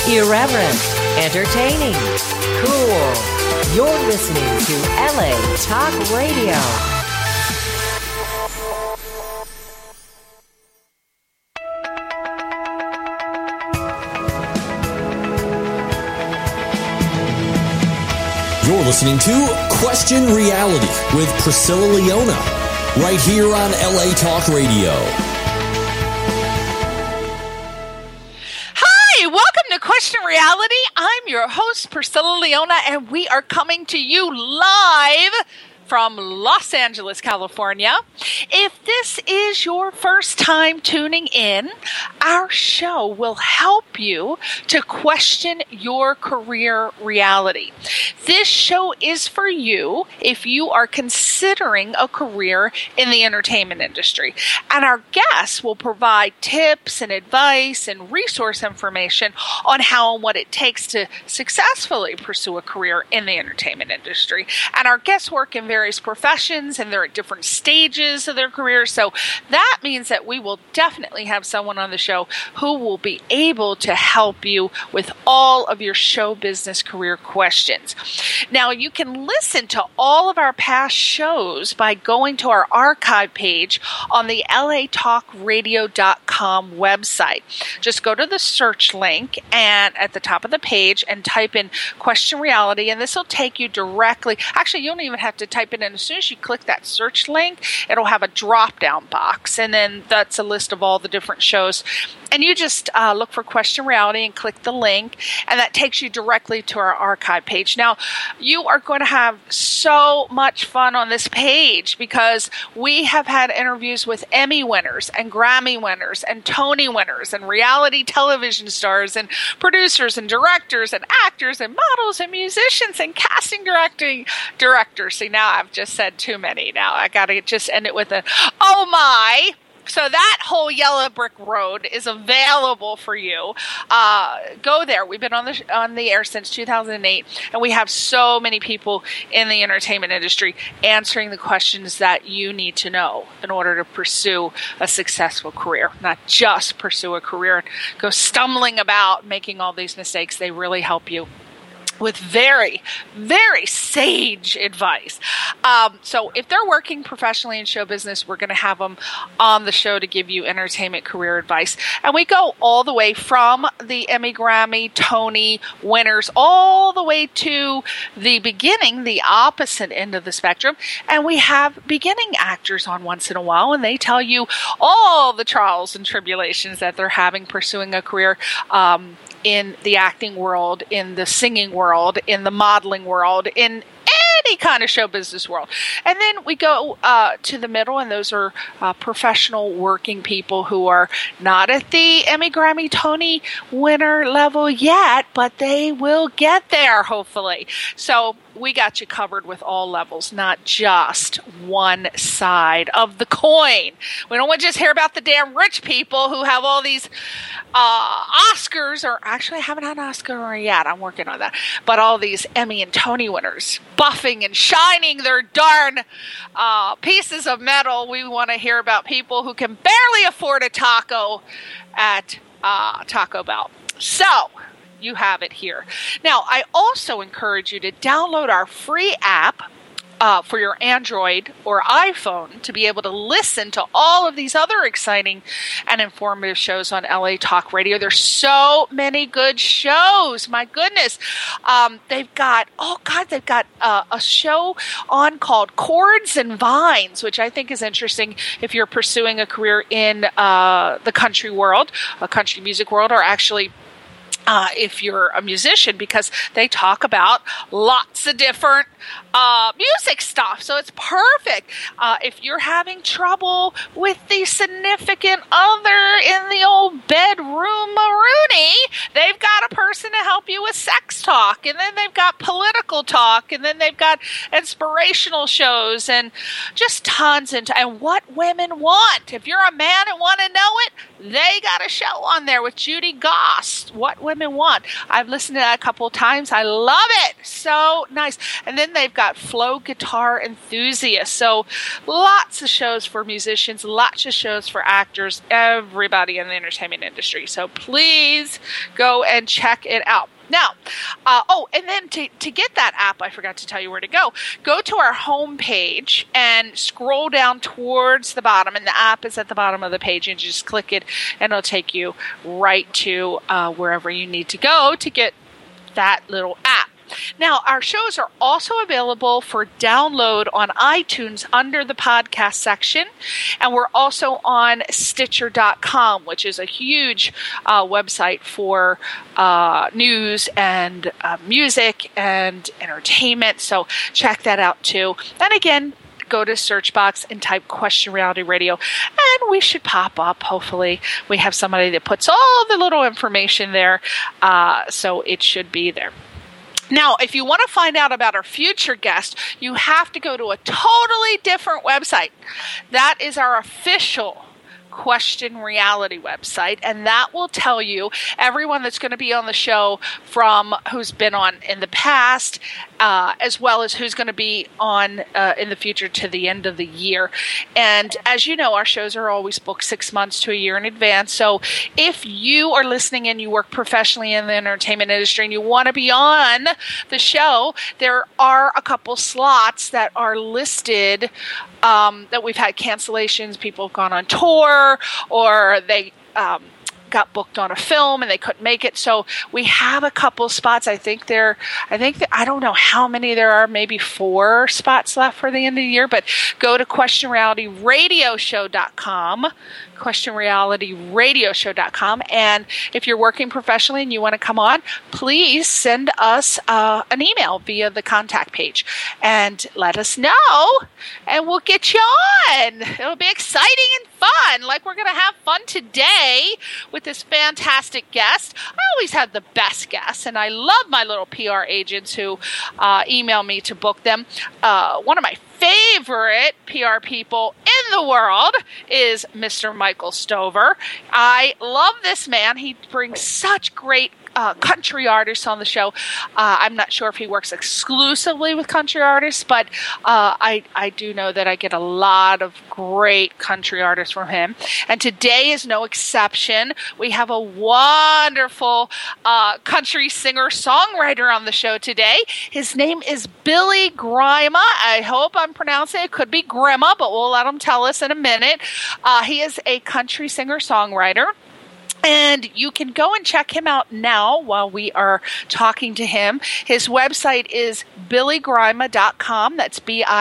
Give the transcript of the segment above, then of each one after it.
Irreverent, entertaining, cool. You're listening to LA Talk Radio. You're listening to Question Reality with Priscilla Leona, right here on LA Talk Radio. Hi, welcome to Question Reality. I'm your host, Priscilla Leona, and we are coming to you live from Los Angeles, California. If this is your first time tuning in, our show will help you to question your career reality. This show is for you if you are considering a career in the entertainment industry. And our guests will provide tips and advice and resource information on how and what it takes to successfully pursue a career in the entertainment industry. And our guests work in various professions and they're at different stages of their career. So that means that we will definitely have someone on the show who will be able to help you with all of your show business career questions. Now, you can listen to all of our past shows by going to our archive page on the latalkradio.com website. Just go to the search link and at the top of the page and type in Question Reality, and this will take you directly. Actually, you don't even have to type it in. As soon as you click that search link, it'll have a drop-down box, and then that's a list of all the different shows. And you just look for Question Reality and click the link, and that takes you directly to our archive page. Now, you are going to have so much fun on this page because we have had interviews with Emmy winners and Grammy winners and Tony winners and reality television stars and producers and directors and actors and models and musicians and casting directors. See, now I've just said too many. Now I got to just end it with a, oh my. So that whole yellow brick road is available for you. Go there. We've been on the air since 2008, and we have so many people in the entertainment industry answering the questions that you need to know in order to pursue a successful career, not just pursue a career and go stumbling about making all these mistakes. They really help you with very, very sage advice. So if they're working professionally in show business, we're going to have them on the show to give you entertainment career advice. And we go all the way from the Emmy, Grammy, Tony winners, all the way to the beginning, the opposite end of the spectrum. And we have beginning actors on once in a while, and they tell you all the trials and tribulations that they're having pursuing a career in the acting world, in the singing world, in the modeling world, in any kind of show business world. And then we go to the middle, and those are professional working people who are not at the Emmy, Grammy, Tony winner level yet, but they will get there, hopefully. So we got you covered with all levels, not just one side of the coin. We don't want to just hear about the damn rich people who have all these Oscars, or actually I haven't had an Oscar yet, I'm working on that, but all these Emmy and Tony winners buffing and shining their darn pieces of metal. We want to hear about people who can barely afford a taco at Taco Bell. So you have it here. Now, I also encourage you to download our free app for your Android or iPhone to be able to listen to all of these other exciting and informative shows on LA Talk Radio. There's so many good shows. My goodness. They've got a show on called Chords and Vines, which I think is interesting if you're pursuing a career in the country world, a country music world, or actually if you're a musician, because they talk about lots of different music stuff. So it's perfect. If you're having trouble with the significant other in the old bedroom Maroney, they've got a person to help you with sex talk. And then they've got political talk. And then they've got inspirational shows and just tons and what women want. If you're a man and want to know it, they got a show on there with Judy Goss, What Women time in one. I've listened to that a couple of times. I love it. So nice. And then they've got Flow Guitar Enthusiast. So lots of shows for musicians, lots of shows for actors, everybody in the entertainment industry. So please go and check it out. Now, and then to get that app, I forgot to tell you where to go. Go to our home page and scroll down towards the bottom, and the app is at the bottom of the page, and just click it, and it'll take you right to wherever you need to go to get that little app. Now, our shows are also available for download on iTunes under the podcast section, and we're also on Stitcher.com, which is a huge website for news and music and entertainment, so check that out too. And again, go to search box and type Question Reality Radio, and we should pop up. Hopefully we have somebody that puts all the little information there, so it should be there. Now, if you want to find out about our future guest, you have to go to a totally different website. That is our official Question Reality website, and that will tell you everyone that's going to be on the show from who's been on in the past, as well as who's going to be on in the future to the end of the year. And as you know, our shows are always booked 6 months to a year in advance. So if you are listening and you work professionally in the entertainment industry and you want to be on the show, there are a couple slots that are listed that we've had cancellations. People have gone on tour, or they got booked on a film and they couldn't make it. So we have a couple spots. I don't know how many there are, maybe 4 spots left for the end of the year, but go to questionrealityradioshow.com, questionrealityradioshow.com. And if you're working professionally and you want to come on, please send us an email via the contact page and let us know, and we'll get you on. It'll be exciting and fun, like we're going to have fun today with this fantastic guest. I always have the best guests, and I love my little PR agents who email me to book them. One of my favorite PR people in the world is Mr. Michael Stover. I love this man. He brings such great country artists on the show. I'm not sure if he works exclusively with country artists, but I do know that I get a lot of great country artists from him. And today is no exception. We have a wonderful country singer-songwriter on the show today. His name is Billy Grima. I hope I'm pronouncing it. Could be Grima, but we'll let him tell us in a minute. He is a country singer-songwriter. And you can go and check him out now while we are talking to him. His website is billygrima.com. That's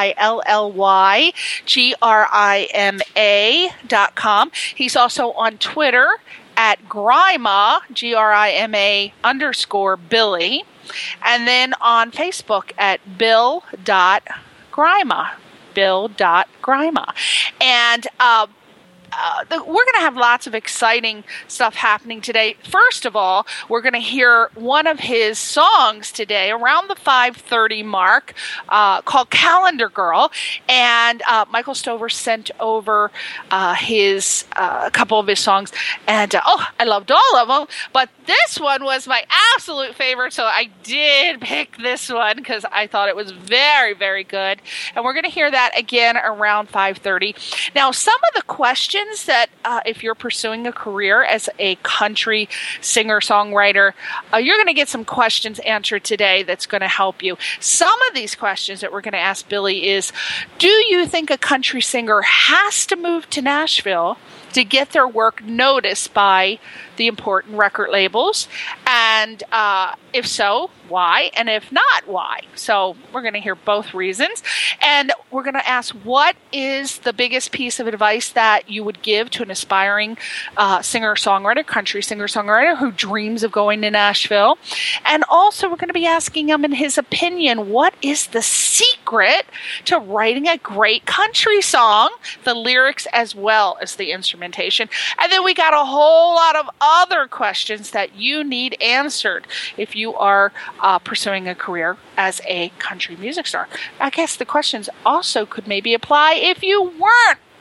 BILLYGRIMA.com. He's also on Twitter at Grima, GRIMA _Billy. And then on Facebook at bill.grima, bill.grima. And we're going to have lots of exciting stuff happening today. First of all, we're going to hear one of his songs today around the 5:30 mark called Calendar Girl. And Michael Stover sent over a couple of his songs. And I loved all of them. But this one was my absolute favorite. So I did pick this one because I thought it was very, very good. And we're going to hear that again around 5:30. Now, some of the questions that if you're pursuing a career as a country singer-songwriter, you're going to get some questions answered today that's going to help you. Some of these questions that we're going to ask Billy is, do you think a country singer has to move to Nashville to get their work noticed by the important record labels? And if so, why? And if not, why? So we're going to hear both reasons. And we're going to ask, what is the biggest piece of advice that you would give to an aspiring singer-songwriter, country singer-songwriter who dreams of going to Nashville? And also we're going to be asking him, in his opinion, what is the secret to writing a great country song, the lyrics as well as the instrumentation? And then we got a whole lot of other questions that you need answered if you are pursuing a career as a country music star. I guess the questions also could maybe apply if you weren't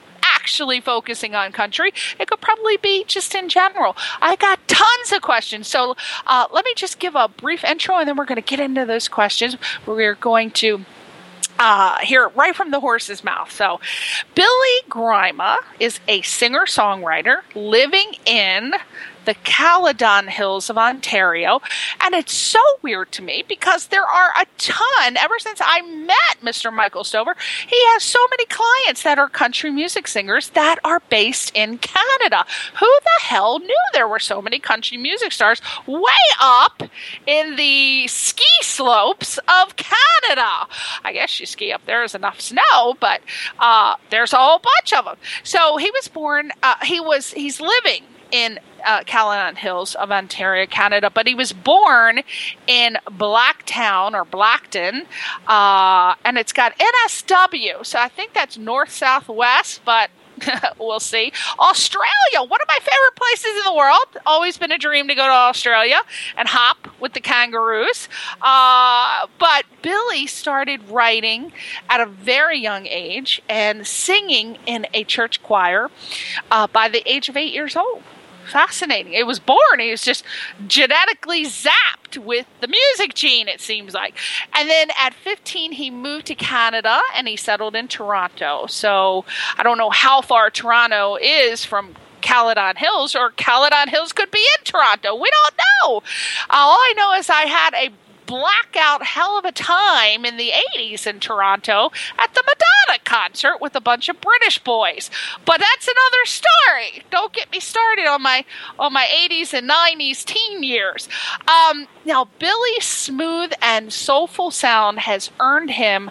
actually focusing on country. It could probably be just in general. I got tons of questions. So let me just give a brief intro, and then we're going to get into those questions. We're going to hear it right from the horse's mouth. So, Billy Grima is a singer-songwriter living in the Caledon Hills of Ontario. And it's so weird to me because there are a ton, ever since I met Mr. Michael Stover, he has so many clients that are country music singers that are based in Canada. Who the hell knew there were so many country music stars way up in the ski slopes of Canada? I guess you ski up there is enough snow, but there's a whole bunch of them. So he was born, he's living in Caledon Hills of Ontario, Canada, but he was born in Blacktown or Blackton, and it's got NSW, so I think that's north-southwest, but we'll see. Australia, one of my favorite places in the world. Always been a dream to go to Australia and hop with the kangaroos. But Billy started writing at a very young age and singing in a church choir by the age of 8 years old. Fascinating. It was born. He was just genetically zapped with the music gene, it seems like. And then at 15, he moved to Canada and he settled in Toronto. So I don't know how far Toronto is from Caledon Hills, or Caledon Hills could be in Toronto. We don't know. All I know is I had a blackout hell of a time in the 80s in Toronto at the Madonna concert with a bunch of British boys. But that's another story. Don't get me started on my 80s and 90s teen years. Now, Billy's smooth and soulful sound has earned him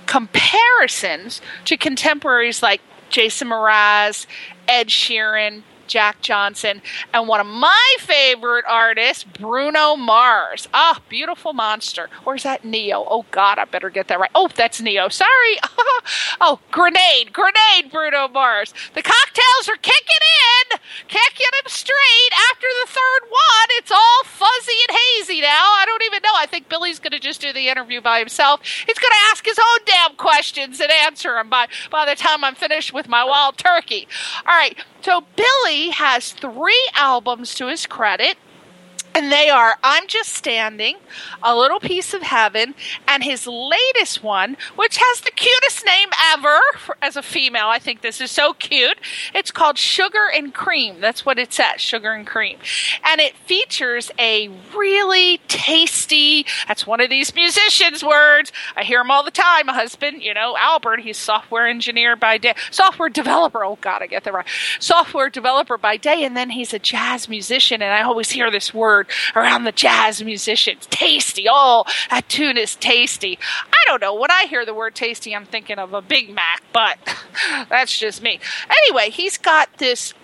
comparisons to contemporaries like Jason Mraz, Ed Sheeran, Jack Johnson, and one of my favorite artists, Bruno Mars. Ah, beautiful monster. Or is that Neo? Oh, God, I better get that right. Oh, that's Neo. Sorry. Oh, Grenade, Bruno Mars. The cocktails are kicking in. Can't get them straight. After the third one, it's all fuzzy and hazy now. I don't even know. I think Billy's going to just do the interview by himself. He's going to ask his own damn questions and answer them by the time I'm finished with my wild turkey. All right. So Billy has 3 albums to his credit, and they are I'm Just Standing, A Little Piece of Heaven, and his latest one, which has the cutest name ever as a female. I think this is so cute. It's called Sugar and Cream. That's what it says, Sugar and Cream. And it features a really tasty, that's one of these musicians' words. I hear them all the time. My husband, Albert, he's software engineer by day, software developer. Oh, God, I get that right. Software developer by day, and then he's a jazz musician, and I always hear this word around the jazz musicians. Tasty. Oh, that tune is tasty. I don't know. When I hear the word tasty, I'm thinking of a Big Mac, but that's just me. Anyway, he's got this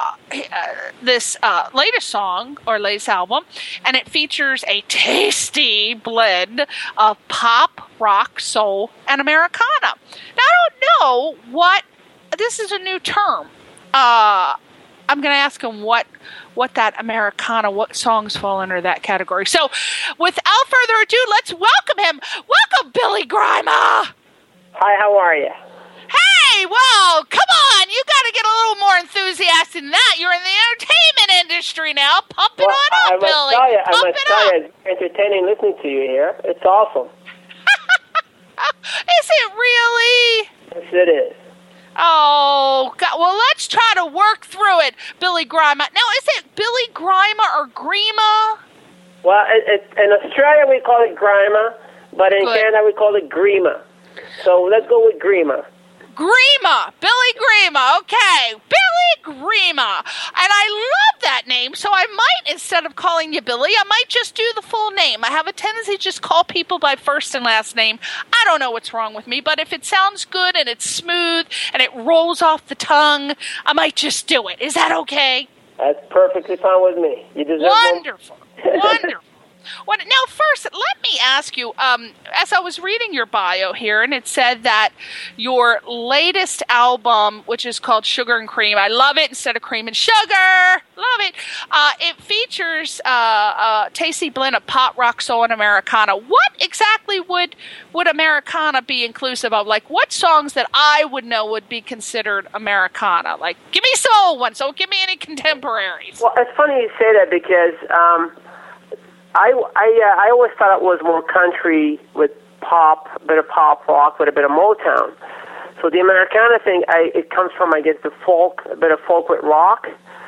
latest song or latest album, and it features a tasty blend of pop, rock, soul, and Americana. Now, I don't know what this is a new term. I'm going to ask him what that Americana, what songs fall under that category. So, without further ado, let's welcome him. Welcome, Billy Grima. Hi, how are you? Hey, well, come on. You got to get a little more enthusiastic than that. You're in the entertainment industry now. Pump it on up, Billy. I must tell you, it's entertaining listening to you here. It's awesome. Is it really? Yes, it is. Oh, God. Well, let's try to work through it, Billy Grima. Now, is it Billy Grima or Grima? Well, in Australia we call it Grima, but in Canada we call it Grima. So let's go with Grima. Grima, Billy Grima, okay, Billy Grima. And I love that name, so I might, instead of calling you Billy, I might just do the full name. I have a tendency to just call people by first and last name. I don't know what's wrong with me, but if it sounds good and it's smooth and it rolls off the tongue, I might just do it. Is that okay? That's perfectly fine with me. You deserve Wonderful. Wonderful. Well, now, first, let me ask you, as I was reading your bio here, and it said that your latest album, which is called Sugar and Cream, I love it instead of cream and sugar, love it. It features a tasty blend of pop, rock, soul, and Americana. What exactly would Americana be inclusive of? Like, what songs that I would know would be considered Americana? Like, give me some old ones, don't give me any contemporaries. Well, it's funny you say that because I always thought it was more country with pop, a bit of pop rock with a bit of Motown. So the Americana thing, it comes from, I guess, the folk, a bit of folk with rock.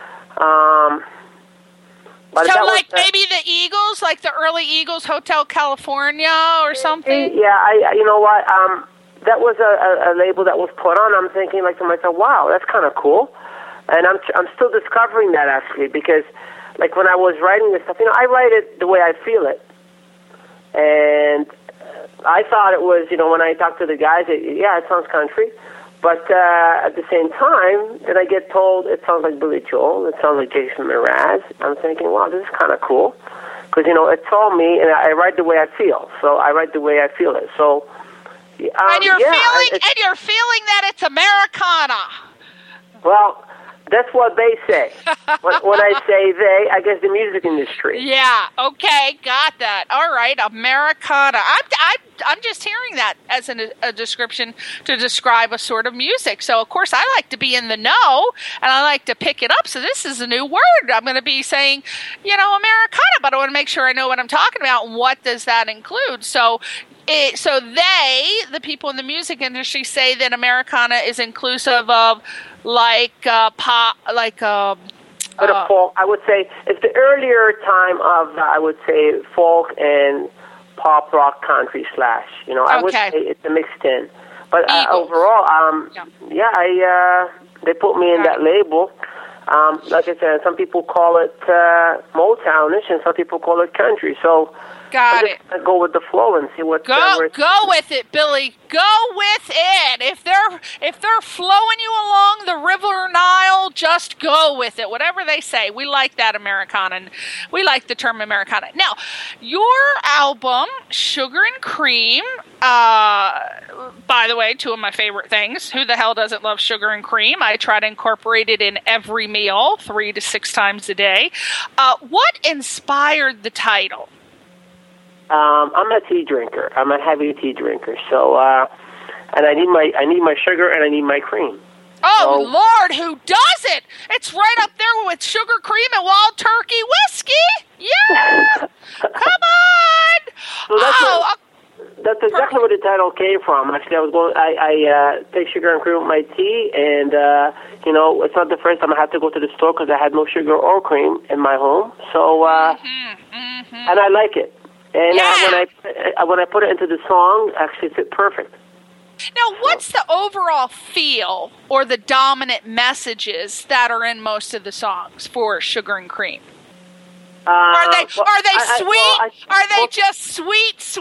But so like maybe the Eagles, like the early Eagles, Hotel California or something? Yeah, you know what, that was a label that was put on. I'm thinking like to myself, wow, that's kind of cool. And I'm still discovering that actually, because like when I was writing this stuff, I write it the way I feel it. And I thought it was, when I talked to the guys, it sounds country. But at the same time, then I get told it sounds like Billy Joel, it sounds like Jason Mraz. I'm thinking, wow, this is kind of cool. Because, it's all me, and I write the way I feel. So I write the way I feel it. So, and you're feeling that it's Americana. Well, that's what they say. When I say they, I guess the music industry. Yeah. Okay. Got that. All right. Americana. I'm just hearing that as a description to describe a sort of music. So of course I like to be in the know and I like to pick it up. So this is a new word. I'm going to be saying, Americana, but I want to make sure I know what I'm talking about and what does that include. So the people in the music industry say that Americana is inclusive of pop, but a folk. I would say it's the earlier time of I would say folk and pop rock country / I would say it's a mixed in. But overall, they put me in that label. Like I said, some people call it Motownish, and some people call it country. So. Got it. Go with the flow and see what. Go with it, Billy. Go with it. If they're flowing you along the River Nile, just go with it. Whatever they say, we like that Americana. And we like the term Americana. Now, your album, Sugar and Cream. By the way, two of my favorite things. Who the hell doesn't love sugar and cream? I try to incorporate it in every meal, 3 to 6 times a day. What inspired the title? I'm a tea drinker. I'm a heavy tea drinker. So, and I need my sugar and I need my cream. Oh, so, Lord, who doesn't? It's right up there with sugar, cream, and Wild Turkey whiskey. Yeah, come on. So that's exactly where the title came from. Actually, I take sugar and cream with my tea, and it's not the first time I had to go to the store because I had no sugar or cream in my home. So, and I like it. And when I put it into the song, actually it fit perfect. Now, what's the overall feel or the dominant messages that are in most of the songs for Sugar and Cream? Are they sweet? Are they just sweet?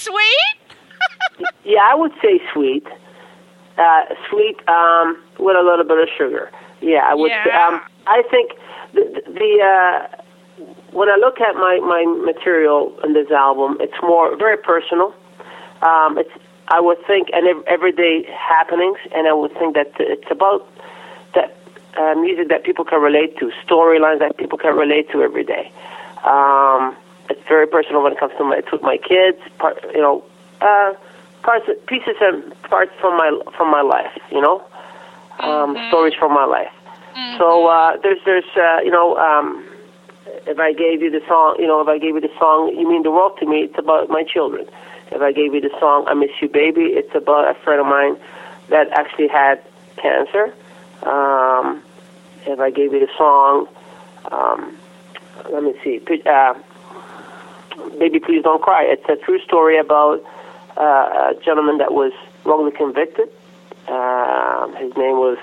Yeah, I would say sweet. Sweet with a little bit of sugar. Yeah, I would. Yeah. I think the when I look at my material in this album, it's very personal. I would think, and everyday happenings, and I would think that it's about that music that people can relate to, storylines that people can relate to every day. It's very personal when it comes to my kids, pieces and parts from my life, stories from my life. Mm-hmm. So there's if I gave you the song, You Mean the World to Me, it's about my children. If I gave you the song, I Miss You Baby, it's about a friend of mine that actually had cancer. If I gave you the song, let me see, Baby Please Don't Cry, it's a true story about a gentleman that was wrongly convicted. His name was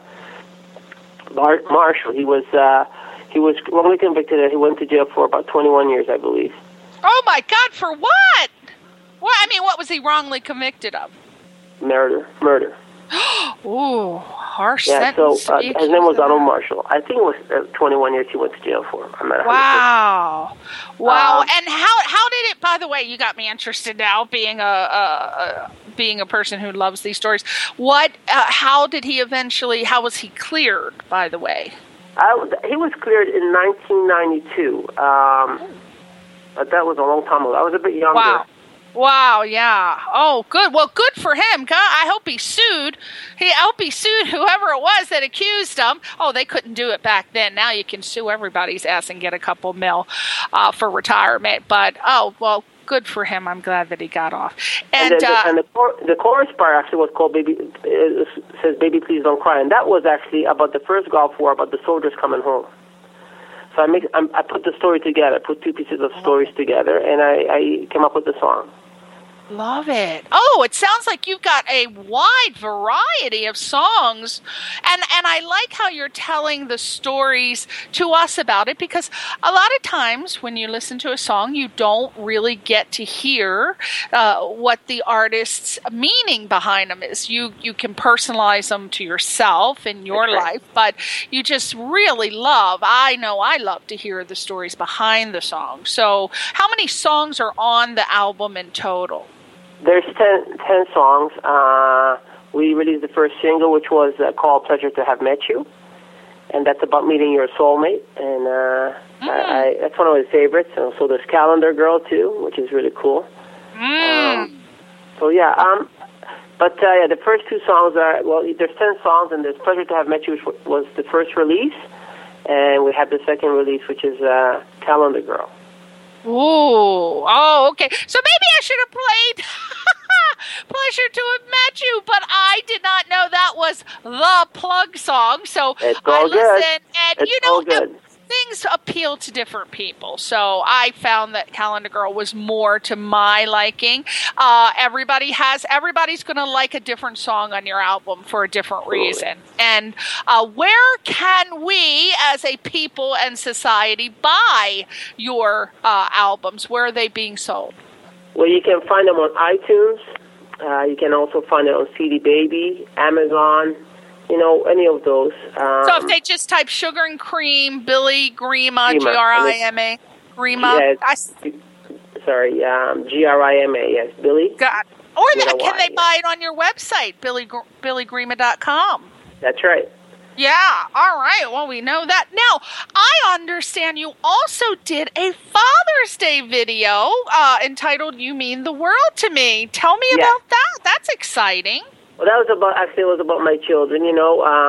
Marshall. He was wrongly convicted and he went to jail for about 21 years, I believe. Oh, my God, for what? What was he wrongly convicted of? Murder. Ooh. Harsh Yeah, so sentence. his name was Donald Marshall. I think it was 21 years he went to jail for. I'm not 100%. Wow. And how did it? By the way, you got me interested now. Being a person who loves these stories, how did he eventually? How was he cleared? By the way, he was cleared in 1992. But that was a long time ago. I was a bit younger. Wow, yeah. Oh, good. Well, good for him. I hope he sued. I hope he sued whoever it was that accused him. Oh, they couldn't do it back then. Now you can sue everybody's ass and get a couple mil for retirement. But, well, good for him. I'm glad that he got off. And the chorus part actually was called "Baby." It says "Baby, Please Don't Cry," and that was actually about the first Gulf War, about the soldiers coming home. So I put the story together, put two pieces of stories together, and I came up with the song. Love it. Oh, it sounds like you've got a wide variety of songs. And I like how you're telling the stories to us about it, because a lot of times when you listen to a song, you don't really get to hear what the artist's meaning behind them is. You can personalize them to yourself in your life, but you just really I love to hear the stories behind the song. So how many songs are on the album in total? There's 10 songs. We released the first single, which was called "Pleasure to Have Met You," and that's about meeting your soulmate. And that's one of my favorites. And so there's "Calendar Girl" too, which is really cool. But the first two songs are, there's 10 songs, and there's "Pleasure to Have Met You," which was the first release, and we have the second release, which is "Calendar Girl." Ooh, oh, okay. So maybe I should have played "Pleasure to Have Met You," but I did not know that was the plug song. So I listened, and things appeal to different people. So I found that "Calendar Girl" was more to my liking. Everybody's going to like a different song on your album for a different reason. And where can we, as a people and society, buy your albums? Where are they being sold? Well, you can find them on iTunes. You can also find it on CD Baby, Amazon, any of those. So if they just type "Sugar and Cream," Billy Grima, Grima, Grima. Yes. Grima, yes, Billy. God. Or can they buy it on your website, billygrima.com? That's right. Yeah, all right. Well, we know that. Now, I understand you also did a Father's Day video entitled "You Mean the World to Me." Tell me about that. That's exciting. Well, that was about my children, and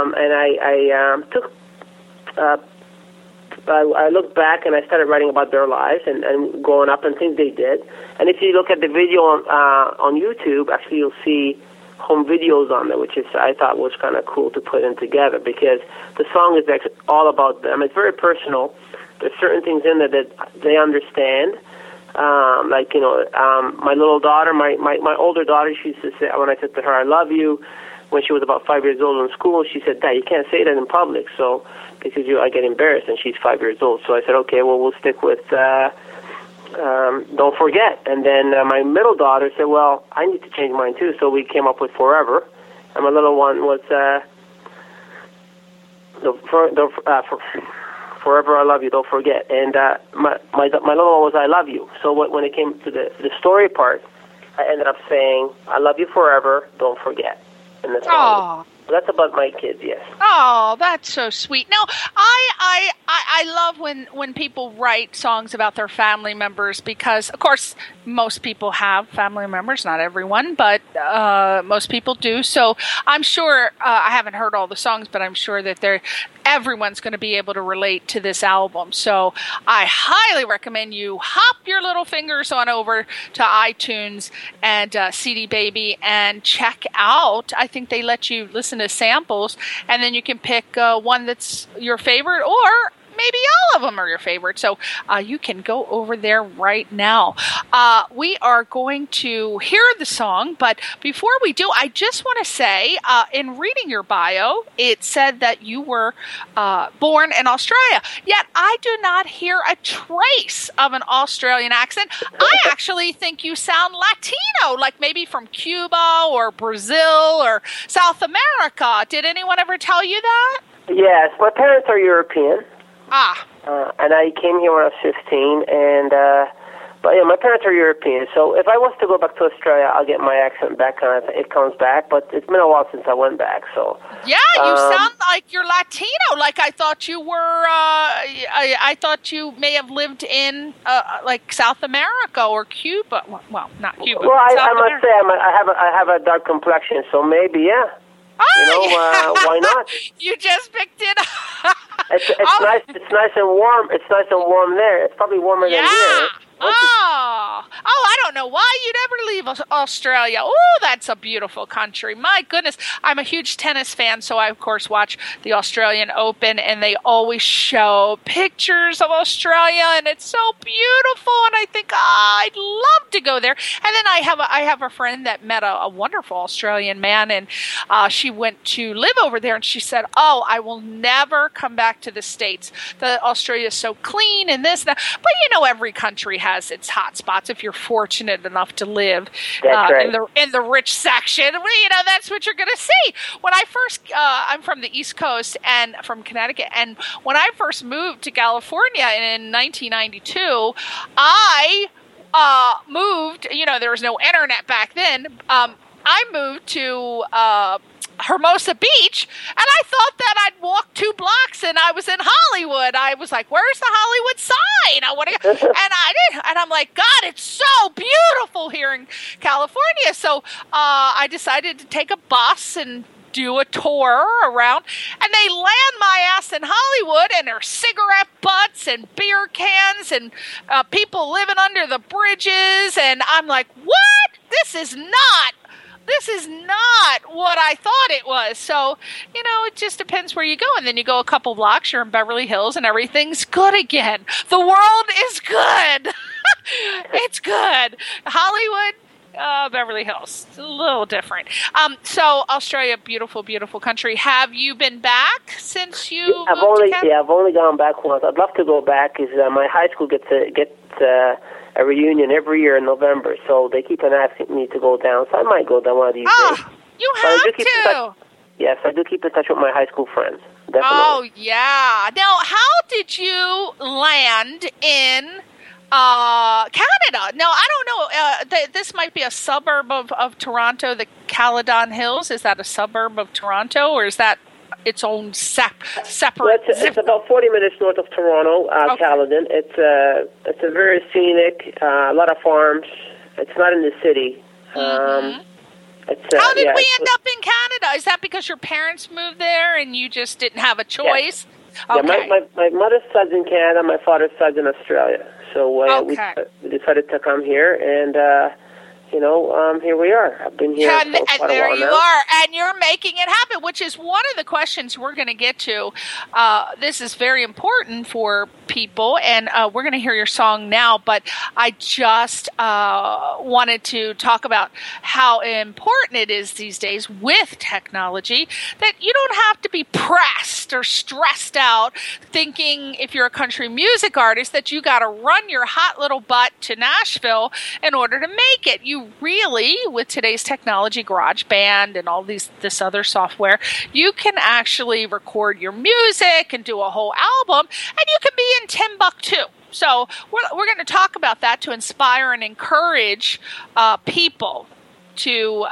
I looked back and I started writing about their lives and growing up and things they did. And if you look at the video on YouTube, actually you'll see home videos on there, which I thought was kind of cool to put in together, because the song is all about them. It's very personal. There's certain things in there that they understand. My little daughter, my older daughter, she used to say, when I said to her, "I love you," when she was about 5 years old in school, she said, "Dad, you can't say that in public, so because I get embarrassed," and she's 5 years old. So I said, "Okay, well, we'll stick with Don't Forget." And then my middle daughter said, "Well, I need to change mine too," so we came up with Forever. And my little one was Forever I Love You, Don't Forget. And my little one was I Love You. So when it came to the story part, I ended up saying, "I love you forever, don't forget." And that's all. So that's about my kids, yes. Oh, that's so sweet. Now, I love when people write songs about their family members, because, of course, most people have family members. Not everyone, but most people do. So I'm sure, I haven't heard all the songs, but I'm sure that everyone's going to be able to relate to this album. So I highly recommend you hop your little fingers on over to iTunes and CD Baby and check out. I think they let you listen to samples, and then you can pick one that's your favorite, or maybe all of them are your favorite. So you can go over there right now. We are going to hear the song, but before we do, I just want to say, in reading your bio, it said that you were born in Australia, yet I do not hear a trace of an Australian accent. I actually think you sound Latino, like maybe from Cuba or Brazil or South America. Did anyone ever tell you that? Yes, my parents are European. And I came here when I was 15, and but yeah, my parents are European. So if I was to go back to Australia, I'll get my accent back, and it comes back. But it's been a while since I went back. So yeah, you sound like you're Latino. Like I thought you were. I thought you may have lived in like South America or Cuba. Well, not Cuba. Well, I must say I have a dark complexion, so maybe yeah. Why not? You just picked it up. It's nice. It's nice and warm. It's nice and warm there. It's probably warmer than here. I don't know why you'd ever leave Australia. Oh, that's a beautiful country. My goodness. I'm a huge tennis fan, so I, of course, watch the Australian Open, and they always show pictures of Australia, and it's so beautiful, and I think, I'd love to go there. And then I have a friend that met a wonderful Australian man, and she went to live over there, and she said, I will never come back to the States. Australia is so clean and this and that. But, every country has its hot spots if you're fortunate enough to live in the rich section. That's what you're going to see. When I first, I'm from the East Coast and from Connecticut, and when I first moved to California in 1992, I moved, there was no internet back then. I moved to Hermosa Beach, and I thought that I'd walk 2 blocks and I was in Hollywood. I was like, where's the Hollywood sign? I want to go. And I did. And I'm like, God, it's so beautiful here in California. So I decided to take a bus and do a tour around, and they land my ass in Hollywood, and there's cigarette butts and beer cans and people living under the bridges, and I'm like, what? This is not what I thought it was. So, it just depends where you go. And then you go a couple blocks, you're in Beverly Hills, and everything's good again. The world is good. It's good. Hollywood, Beverly Hills, it's a little different. So Australia, beautiful, beautiful country. Have you been back since you? I've only gone back once. I'd love to go back. Because my high school gets a reunion every year in November, so they keep on asking me to go down. So I might go down one of these days. You have to. Yes, I do keep in touch with my high school friends. Definitely. Oh yeah. Now, how did you land in Canada? Now, I don't know. This might be a suburb of Toronto, the Caledon Hills. Is that a suburb of Toronto, or is that its own separate? Well, it's about 40 minutes north of Toronto, Caledon. It's a very scenic, a lot of farms. It's not in the city. How did we end up in Canada? Is that because your parents moved there and you just didn't have a choice? Yeah. Okay. My mother's side's in Canada, my father's side's in Australia. So we decided to come here, and here we are. I've been here for quite a while now. There you are, and you're making it happen, which is one of the questions we're going to get to. This is very important for people, and we're going to hear your song now, but I just wanted to talk about how important it is these days with technology that you don't have to be pressed or stressed out thinking, if you're a country music artist, that you got to run your hot little butt to Nashville in order to make it. You really, with today's technology, GarageBand and all this other software, you can actually record your music and do a whole album, and you can be in Timbuktu. So we're going to talk about that to inspire and encourage people to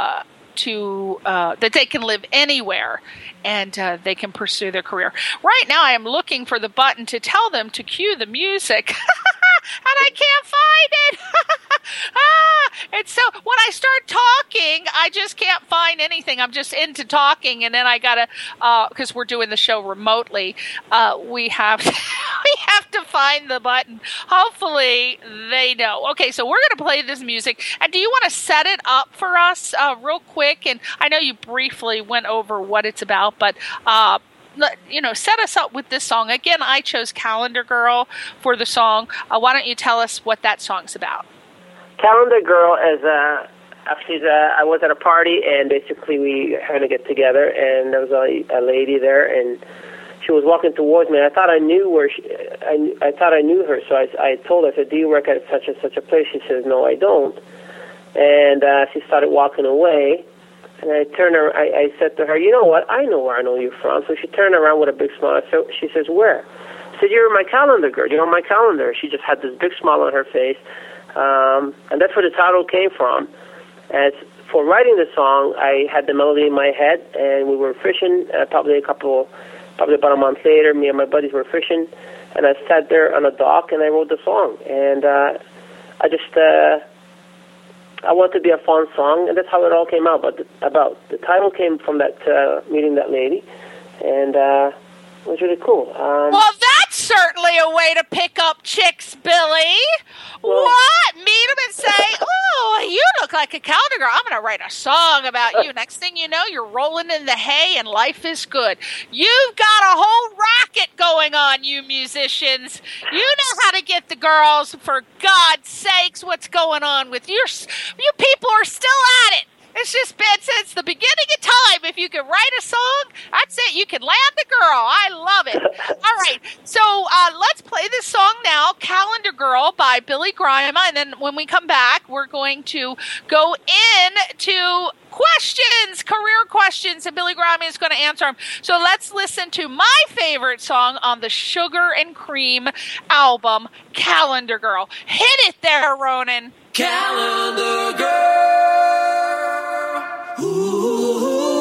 that they can live anywhere and they can pursue their career. Right now, I am looking for the button to tell them to cue the music, and I can't find it. And so when I start talking, I just can't find anything. I'm just into talking, and then I gotta, because we're doing the show remotely, we have to find the button. Hopefully they know. Okay, so we're gonna play this music, and do you want to set it up for us real quick? And I know you briefly went over what it's about, but set us up with this song. Again, I chose Calendar Girl for the song. Why don't you tell us what that song's about? Calendar Girl is actually I was at a party, and basically we had to get together, and there was a lady there, and she was walking towards me. I thought I knew I thought I knew her, so I told her, I said, "Do you work at such and such a place?" She says, "No, I don't." And she started walking away. And I turned her. I said to her, "You know what? I know where I know you from." So she turned around with a big smile. So she says, "Where?" I said, "You're my calendar girl. You're on my calendar." She just had this big smile on her face, and that's where the title came from. As for writing the song, I had the melody in my head, and we were fishing. Probably about a month later, me and my buddies were fishing, and I sat there on a dock and I wrote the song. And I wanted to be a fun song, and that's how it all came out. But the title came from that meeting that lady, and it was really cool. Well, that's certainly a way to pick up chicks, Billy. Well, What? Meet them and say, "Oh, you look like a calendar girl. I'm going to write a song about you." Next thing you know, you're rolling in the hay, and life is good. You've got a whole racket going on, you musicians. You know how to get the girls. For God's sakes, what's going on with you? You people are still at it. It's just been since the beginning of time. If you can write a song, that's it. You can land the girl. I love it. All right. So let's play this song now, Calendar Girl by Billy Grima. And then when we come back, we're going to go into questions, career questions, and Billy Grima is going to answer them. So let's listen to my favorite song on the Sugar and Cream album, Calendar Girl. Hit it there, Ronan. Calendar Girl. Ooh.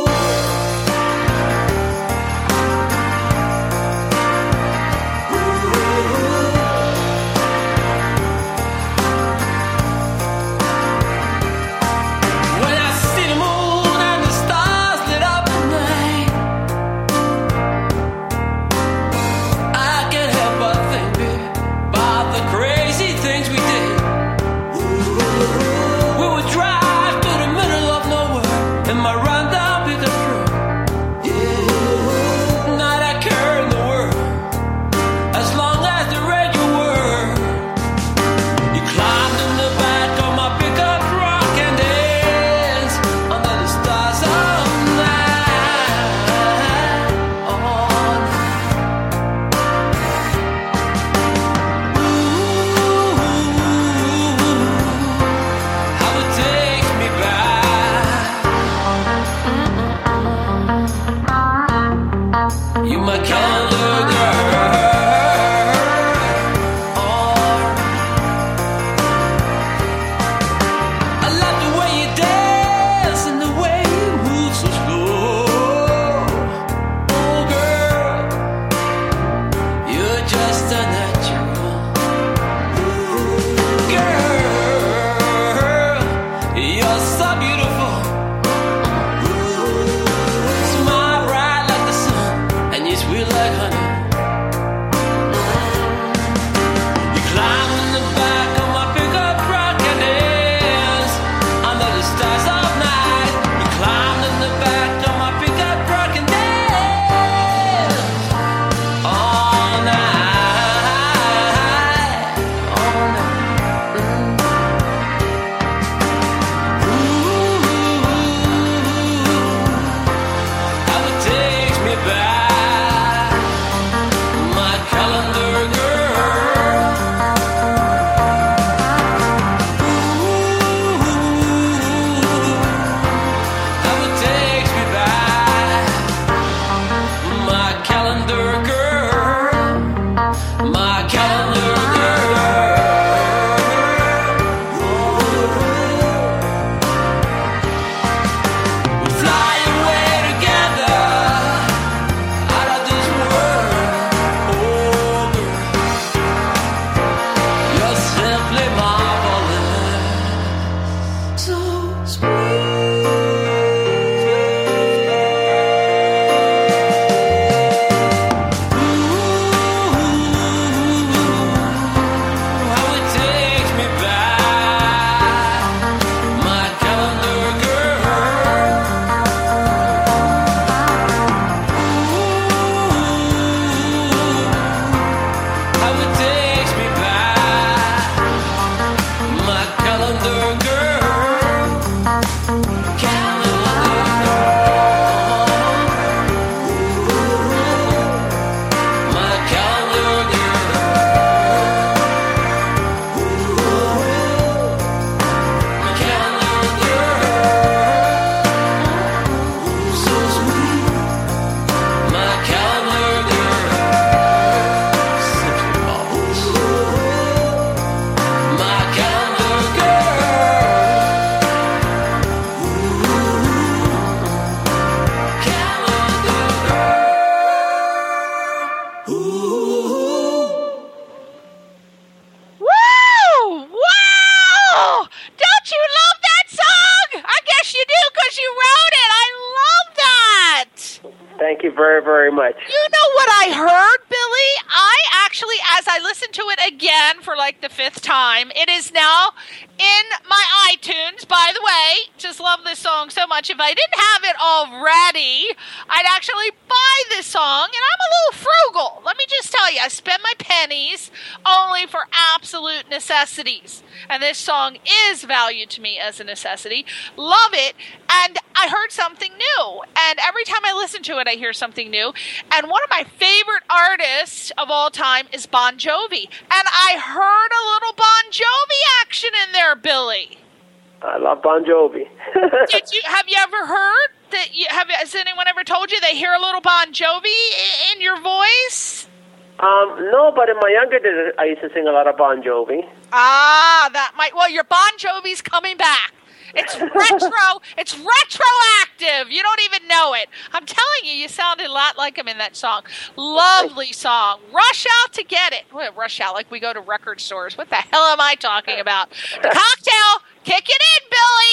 Woo! Wow! Don't you love that song? I guess you do because you wrote it. I love that. Thank you very, very much. You know what I heard, Billy? I actually, as I listened to it again for like the 5th time, it is now in my iTunes. By the way, just love this song so much. If I didn't have it already, I'd actually buy this song, and I'm a little frugal. Let me just tell you, I spend my pennies only for absolute necessities. And this song is valued to me as a necessity. Love it. And I heard something new. And every time I listen to it, I hear something new. And one of my favorite artists of all time is Bon Jovi. And I heard a little Bon Jovi action in there, Billy. I love Bon Jovi. Have you ever heard that? Has anyone ever told you they hear a little Bon Jovi in your voice? No, but in my younger days, I used to sing a lot of Bon Jovi. Ah, well, your Bon Jovi's coming back. It's retro. It's retroactive. You don't even know it. I'm telling you, you sounded a lot like him in that song. Lovely song. Rush out to get it. Well, rush out like we go to record stores. What the hell am I talking about? The Cocktail. Kick it in,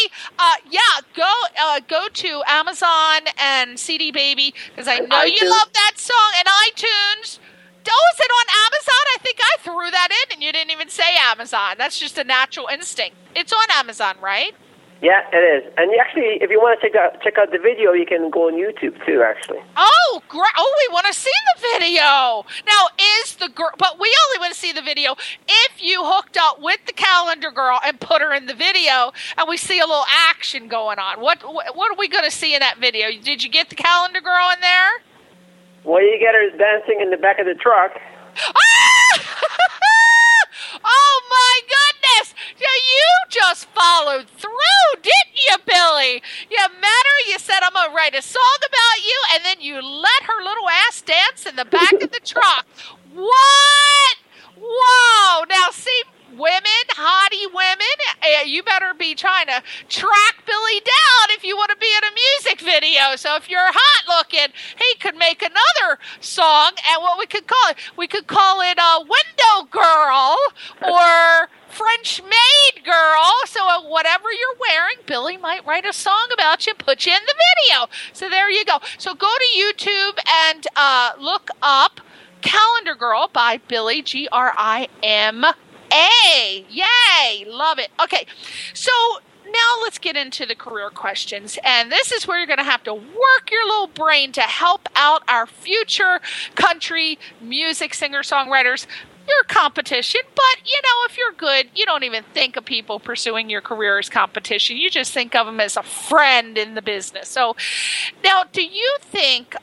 Billy. Go to Amazon and CD Baby because I know you love that song and iTunes. Oh, is it on Amazon? I think I threw that in and you didn't even say Amazon. That's just a natural instinct. It's on Amazon, right? Yeah, it is. And actually, if you want to check out the video, you can go on YouTube too, actually. Oh, great. Oh, we want to see the video. Now, is the girl, but we only want to see the video if you hooked up with the calendar girl and put her in the video and we see a little action going on. What are we going to see in that video? Did you get the calendar girl in there? Well, you get her dancing in the back of the truck. Ah! Oh, my goodness. You just followed through, didn't you, Billy? You met her, you said, I'm going to write a song about you, and then you let her little ass dance in the back of the truck. What? Whoa. Now, see, women, hottie women, you better be trying to track Billy down if you want to be in a music video. So if you're hot looking, he could make another song, and what we could call it Window Girl or French Maid Girl. So whatever you're wearing, Billy might write a song about you, put you in the video. So there you go. So go to YouTube and look up Calendar Girl by Billy, Grima. Yay! Love it. Okay, so now let's get into the career questions. And this is where you're going to have to work your little brain to help out our future country music singer-songwriters. You're competition, but, if you're good, you don't even think of people pursuing your career as competition. You just think of them as a friend in the business. So now, do you think...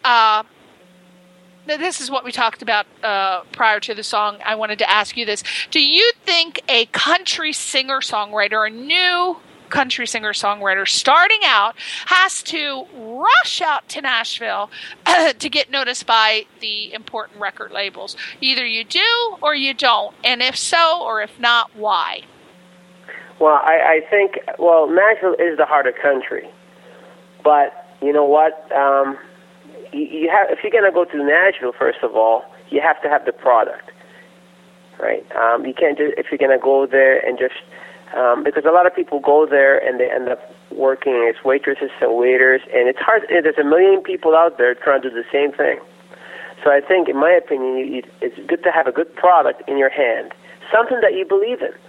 this is what we talked about prior to the song. I wanted to ask you this. Do you think a country singer-songwriter, a new country singer-songwriter starting out, has to rush out to Nashville to get noticed by the important record labels? Either you do or you don't. And if so, or if not, why? Well, I think, Nashville is the heart of country. But you know what? You have, if you're going to go to Nashville, first of all, you have to have the product, right? You can't just, if you're going to go there and just, because a lot of people go there and they end up working as waitresses and waiters, and it's hard. There's a million people out there trying to do the same thing. So I think, in my opinion, it's good to have a good product in your hand, something that you believe in,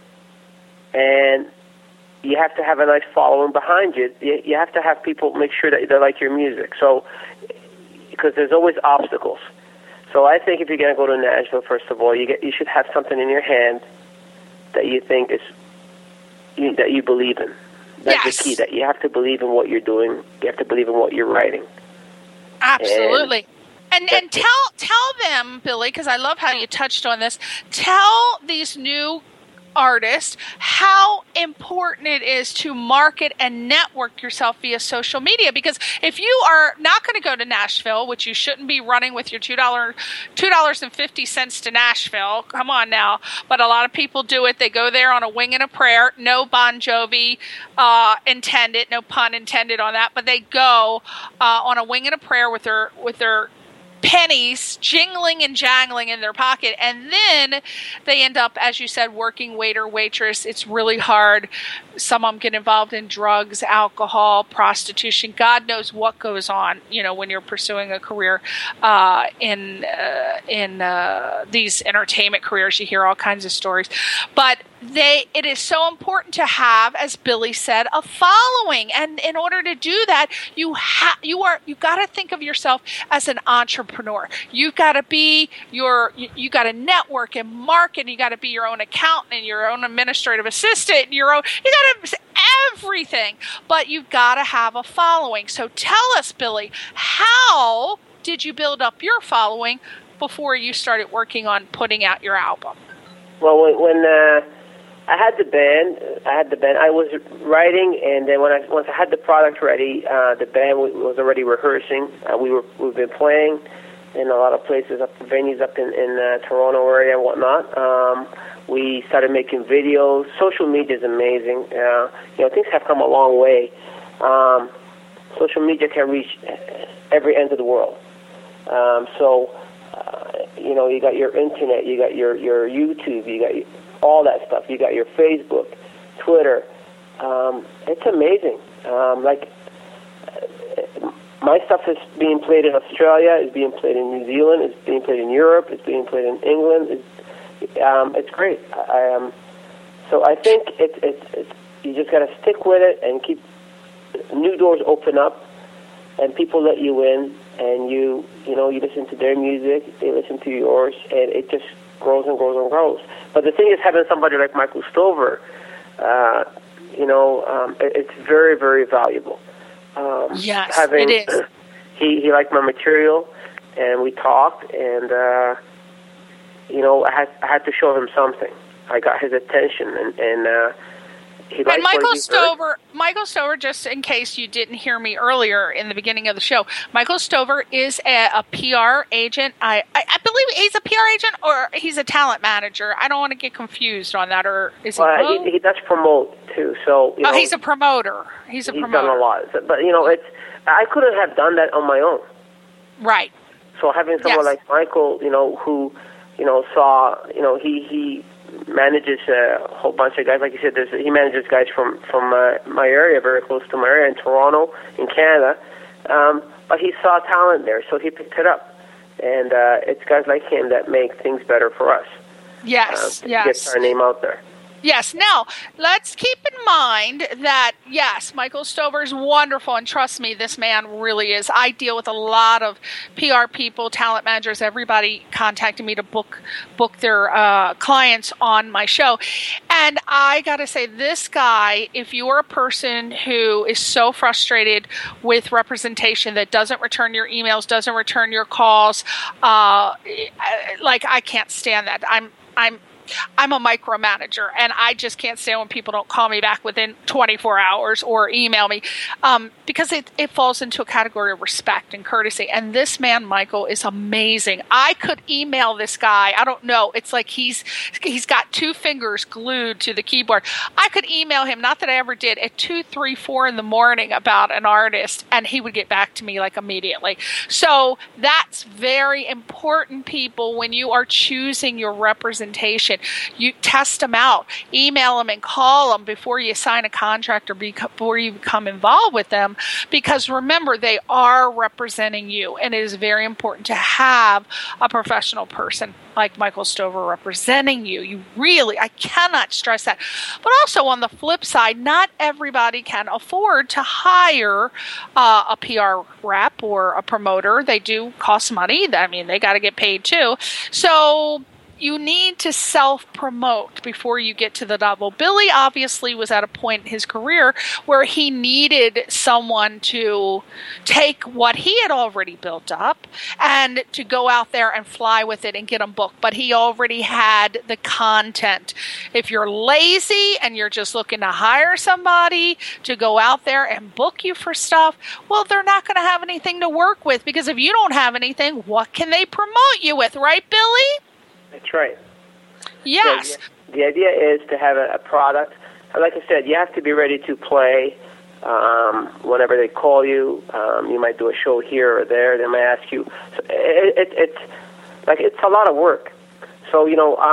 and you have to have a nice following behind you. You have to have people make sure that they like your music. So, because there's always obstacles. So I think if you're going to go to Nashville, first of all, you should have something in your hand that you think is that you believe in. That's the key. That you have to believe in what you're doing. You have to believe in what you're writing. Absolutely. And tell them, Billy, because I love how you touched on this. Tell these new artist how important it is to market and network yourself via social media, because if you are not going to go to Nashville, which you shouldn't be running with your $2.50 to Nashville, come on now, but a lot of people do it. They go there on a wing and a prayer, no Bon Jovi intended, no pun intended on that, but they go on a wing and a prayer with their pennies jingling and jangling in their pocket, and then they end up, as you said, working waiter, waitress. It's really hard. Some of them get involved in drugs, alcohol, prostitution. God knows what goes on, when you're pursuing a career in these entertainment careers. You hear all kinds of stories, but it is so important to have, as Billy said, a following. And in order to do that, you got to think of yourself as an entrepreneur. You've got to be you got to network and market. You got to be your own accountant and your own administrative assistant. You got to everything, but you've got to have a following. So tell us, Billy, how did you build up your following before you started working on putting out your album? Well, when I had the band. I was writing, and then once I had the product ready, the band was already rehearsing. We've been playing in a lot of places, venues up in Toronto area and whatnot. We started making videos. Social media is amazing. Things have come a long way. Social media can reach every end of the world. You got your internet, you got your YouTube, you got all that stuff. You got your Facebook, Twitter. It's amazing. My stuff is being played in Australia, it's being played in New Zealand, it's being played in Europe, it's being played in England. It's great. So I think it's you just got to stick with it and keep new doors open up, and people let you in, and you listen to their music, they listen to yours, and it just grows and grows and grows. But the thing is, having somebody like Michael Stover, it's very, very valuable. Yes, it is. He liked my material, and we talked, and I had to show him something. I got his attention, and he liked Michael Stover, just in case you didn't hear me earlier in the beginning of the show, Michael Stover is a PR agent. I believe he's a PR agent, or he's a talent manager. I don't want to get confused on that. Or is he? He does promote too. So he's a promoter. He's done a lot. But I couldn't have done that on my own. Right. So having someone like Michael, who saw, he manages a whole bunch of guys. Like you said, he manages guys from my area, very close to my area, in Toronto, in Canada. But he saw talent there, so he picked it up. And it's guys like him that make things better for us. Yes, Get our name out there. Yes. Now, let's keep in mind that, yes, Michael Stover is wonderful, and trust me, this man really is. I deal with a lot of PR people, talent managers, everybody contacting me to book their clients on my show. And I got to say, this guy, if you are a person who is so frustrated with representation that doesn't return your emails, doesn't return your calls, I can't stand that. I'm a micromanager, and I just can't stand when people don't call me back within 24 hours or email me, because it falls into a category of respect and courtesy. And this man, Michael, is amazing. I could email this guy. I don't know. It's like he's got two fingers glued to the keyboard. I could email him, not that I ever did, at 2, 3, 4 in the morning about an artist, and he would get back to me immediately. So that's very important, people, when you are choosing your representation. You test them out, email them and call them before you sign a contract or before you become involved with them, because remember, they are representing you, and it is very important to have a professional person like Michael Stover representing you. I cannot stress that. But also on the flip side, not everybody can afford to hire a PR rep or a promoter. They do cost money. I mean, they got to get paid too. So you need to self-promote before you get to the level. Billy obviously was at a point in his career where he needed someone to take what he had already built up and to go out there and fly with it and get them booked. But he already had the content. If you're lazy and you're just looking to hire somebody to go out there and book you for stuff, well, they're not going to have anything to work with, because if you don't have anything, what can they promote you with, right, Billy? That's right. Yes. The idea is to have a product. Like I said, you have to be ready to play. Whenever they call you, you might do a show here or there. They might ask you. So it's a lot of work. So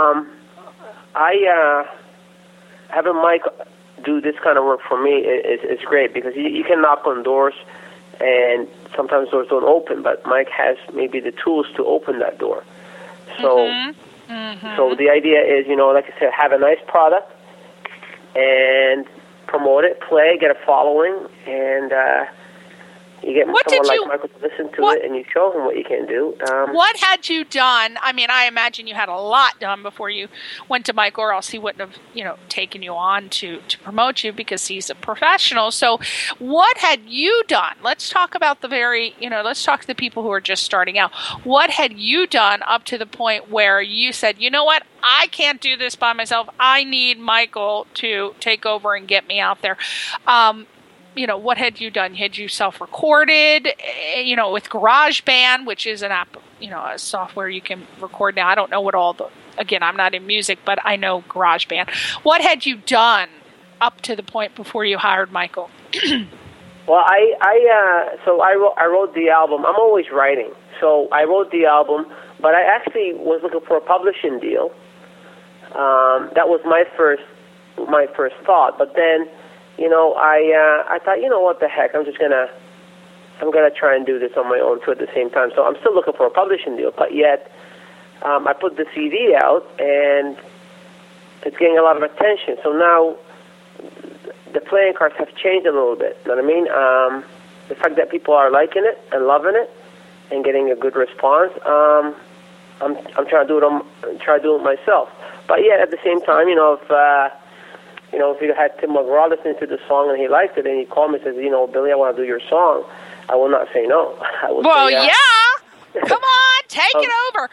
having Mike do this kind of work for me is great because you can knock on doors, and sometimes doors don't open. But Mike has maybe the tools to open that door. So, so the idea is, like I said, have a nice product and promote it, play, get a following, and you get someone like Michael to listen to it, and you show him what you can do. What had you done? I mean, I imagine you had a lot done before you went to Michael, or else he wouldn't have, taken you on to promote you because he's a professional. So what had you done? Let's talk about let's talk to the people who are just starting out. What had you done up to the point where you said, you know what? I can't do this by myself. I need Michael to take over and get me out there. What had you done? Had you self-recorded, with GarageBand, which is an app, a software you can record now. I don't know what again, I'm not in music, but I know GarageBand. What had you done up to the point before you hired Michael? Well, I wrote the album. I'm always writing. So I wrote the album, but I actually was looking for a publishing deal. That was my first thought. But then, I thought, what the heck? I'm gonna try and do this on my own too at the same time. So I'm still looking for a publishing deal, but yet I put the CD out and it's getting a lot of attention. So now the playing cards have changed a little bit. You know what I mean? The fact that people are liking it and loving it and getting a good response. I'm trying to do it myself. But yet at the same time, if you had Tim McGraw listening to the song and he liked it and he called me and says, Billy, I want to do your song, I will not say no. I will say, yeah. Come on, take it over.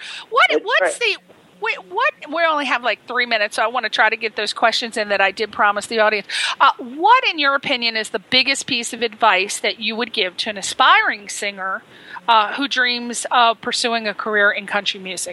We only have like 3 minutes, so I want to try to get those questions in that I did promise the audience. What, in your opinion, is the biggest piece of advice that you would give to an aspiring singer who dreams of pursuing a career in country music?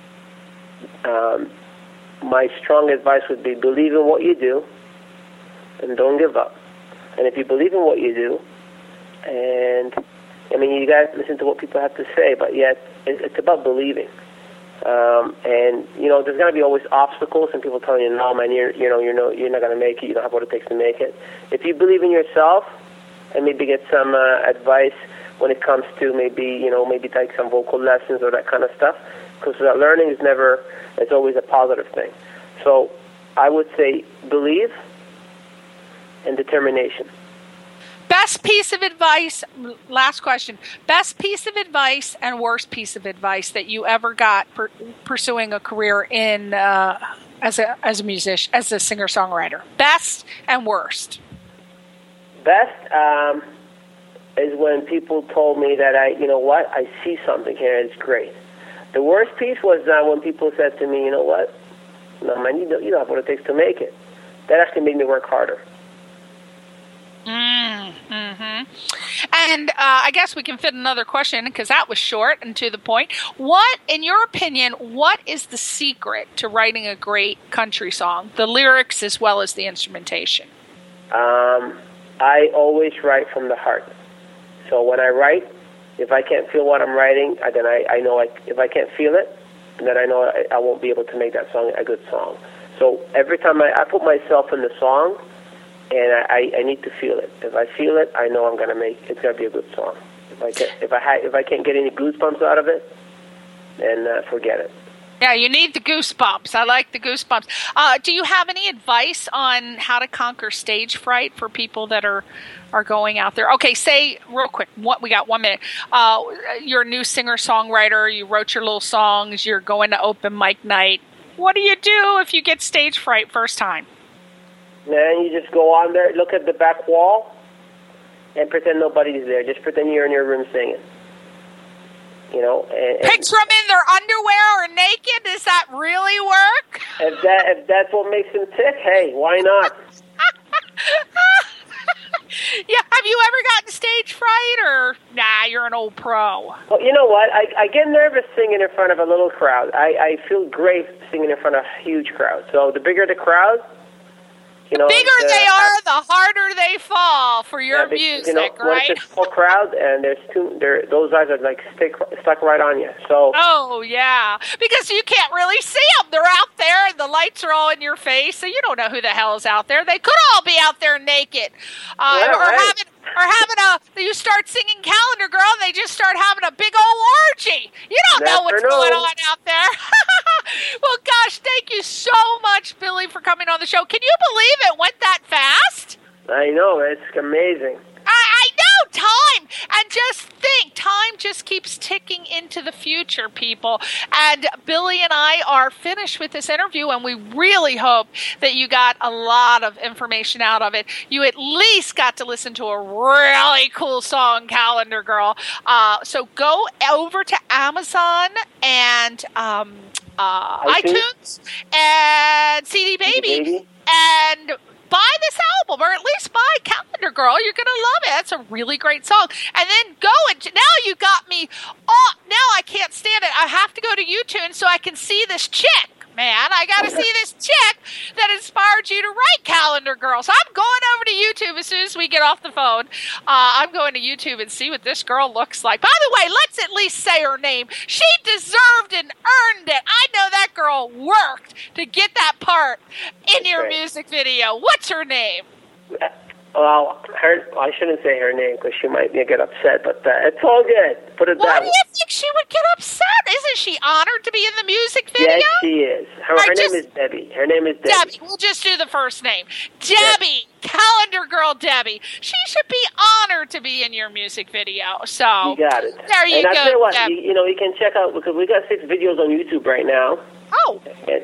My strong advice would be believe in what you do and don't give up. And if you believe in what you do, and you guys listen to what people have to say, but yet it's about believing. And there's going to be always obstacles and people telling you, no, man, you're not going to make it. You don't have what it takes to make it. If you believe in yourself and maybe get some advice when it comes to maybe take some vocal lessons or that kind of stuff, because learning is always a positive thing. So I would say believe and determination. Best piece of advice, last question, best piece of advice and worst piece of advice that you ever got for pursuing a career in as a musician, as a singer-songwriter. Best and worst. Best is when people told me that I see something here, it's great. The worst piece was when people said to me, no, man, you don't have what it takes to make it. That actually made me work harder. Mm-hmm. And I guess we can fit another question because that was short and to the point. What, in your opinion, what is the secret to writing a great country song? The lyrics as well as the instrumentation. I always write from the heart. So when I write, if I can't feel what I'm writing, then I know if I can't feel it, then I know I won't be able to make that song a good song. So every time I put myself in the song, and I need to feel it. If I feel it, I know it's gonna be a good song. If I can't get any goosebumps out of it, then forget it. Yeah, you need the goosebumps. I like the goosebumps. Do you have any advice on how to conquer stage fright for people that are going out there? Okay, say real quick. We got 1 minute. You're a new singer-songwriter. You wrote your little songs. You're going to open mic night. What do you do if you get stage fright first time? Man, you just go on there, look at the back wall, and pretend nobody's there. Just pretend you're in your room singing. Pigs from in their underwear or naked? Does that really work? If that's what makes them tick, hey, why not? Yeah, have you ever gotten stage fright, or nah, you're an old pro? Well, you know what? I get nervous singing in front of a little crowd. I feel great singing in front of a huge crowd. So the bigger the crowd, You know, bigger they are, the harder they fall for your music, you know, right? When it's a full crowd and those guys are like stuck right on you. So. Oh yeah, because you can't really see them. They're out there, and the lights are all in your face, so you don't know who the hell is out there. They could all be out there naked, you start singing Calendar Girl, and they just start having a big old orgy. You don't know what's going on out there. Well, gosh, thank you so much, Billy, for coming on the show. Can you believe it went that fast? I know, it's amazing. I know, time. And just think, time just keeps ticking into the future, people. And Billy and I are finished with this interview, and we really hope that you got a lot of information out of it. You at least got to listen to a really cool song, Calendar Girl. So go over to Amazon and iTunes and CD Baby. And buy this album, or at least buy Calendar Girl. You're going to love it. That's a really great song. And then go and now you got me. Oh, now I can't stand it. I have to go to YouTube so I can see this chick. Man, I got to see this chick that inspired you to write Calendar Girl. So I'm going over to YouTube as soon as we get off the phone. I'm going to YouTube and see what this girl looks like. By the way, let's at least say her name. She deserved and earned it. I know that girl worked to get that part in your music video. What's her name? Well, I shouldn't say her name because she might get upset, but it's all good. Put it Why that do way. you think she would get upset? Isn't she honored to be in the music video? Yes, she is. Her name is Debbie. Her name is Debbie. We'll just do the first name. Debbie, Calendar Girl Debbie. She should be honored to be in your music video. So you got it. There you go. And I tell you what, you can check out, because we got 6 videos on YouTube right now. Oh.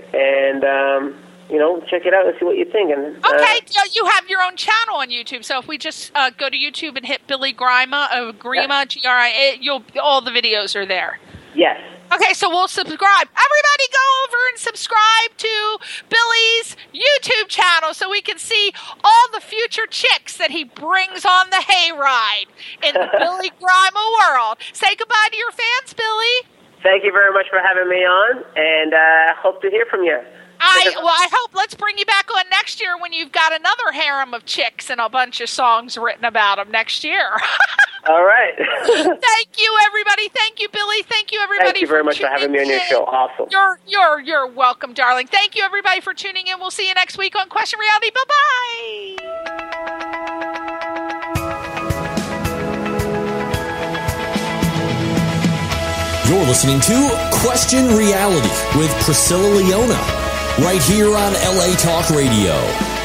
And check it out and see what you think. And okay, you have your own channel on YouTube. So if we just go to YouTube and hit Billy Grima, Grima, G-R-I-A, all the videos are there. Yes. Okay, so we'll subscribe. Everybody go over and subscribe to Billy's YouTube channel so we can see all the future chicks that he brings on the hayride in the Billy Grima world. Say goodbye to your fans, Billy. Thank you very much for having me on, and hope to hear from you. I hope let's bring you back on next year when you've got another harem of chicks and a bunch of songs written about them next year. All right. Thank you, everybody. Thank you, Billy. Thank you, everybody. Thank you very much for having me on your show. Awesome. You're welcome, darling. Thank you, everybody, for tuning in. We'll see you next week on Question Reality. Bye-bye. You're listening to Question Reality with Priscilla Leona, right here on LA Talk Radio.